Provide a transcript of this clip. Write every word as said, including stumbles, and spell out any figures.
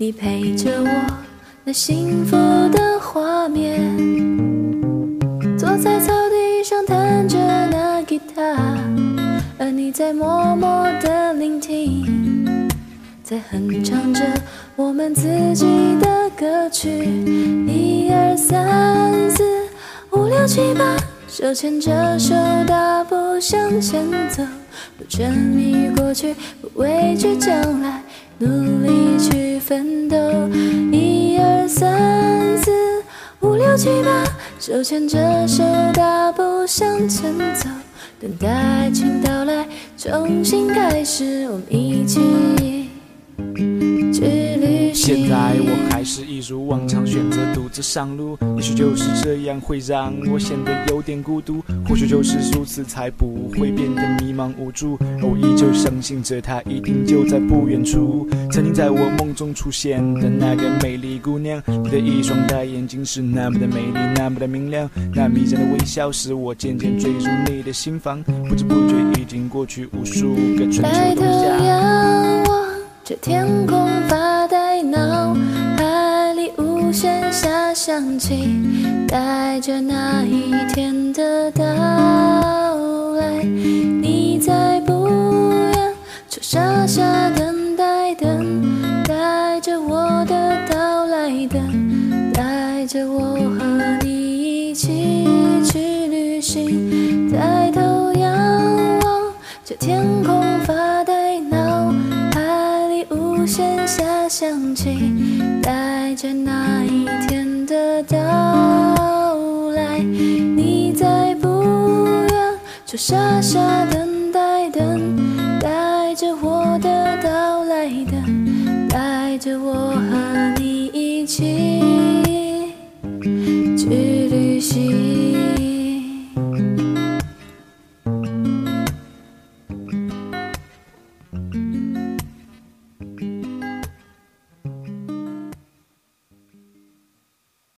你陪着我，那幸福的画面。坐在草地上弹着那吉他，而你在默默地聆听，在哼唱着我们自己的歌曲。一二三四五六七八，手牵着手大步向前走，不沉迷过去，不畏惧将来，努力去奋斗。一二三四五六七八，手牵着手大步向前走，等待爱情到来，重新开始，我们一起去旅行。 现在我还是一如往常选择独自上路，也许就是这样会让我显得有点孤独，或许就是如此才不会变得迷茫无助。而我依旧相信着她一定就在不远处，曾经在我梦中出现的那个美丽姑娘。你的一双大眼睛是那么的美丽，那么的明亮，那迷人的微笑使我渐渐坠入你的心房，不知不觉已经过去无数个春秋冬夏。 抬头仰望着天空发呆，脑海里无限遐想起，带着那一天的到来。你在不远处傻傻等待，等待着我的到来，等待着我和你一起去旅行。抬头仰望着天空发呆，脑海里无限遐想起，带着那一天的到来。你在不远处傻傻等待，等待着我的到来，等待着我和你一起去旅行。